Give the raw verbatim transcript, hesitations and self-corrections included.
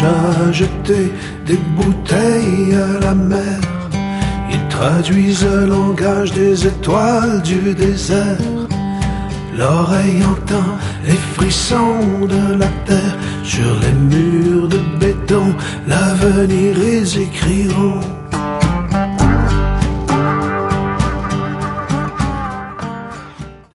à jeter des bouteilles à la mer. Ils traduisent le langage des étoiles du désert. L'oreille entend les frissons de la terre. Sur les murs de béton, l'avenir ils écriront.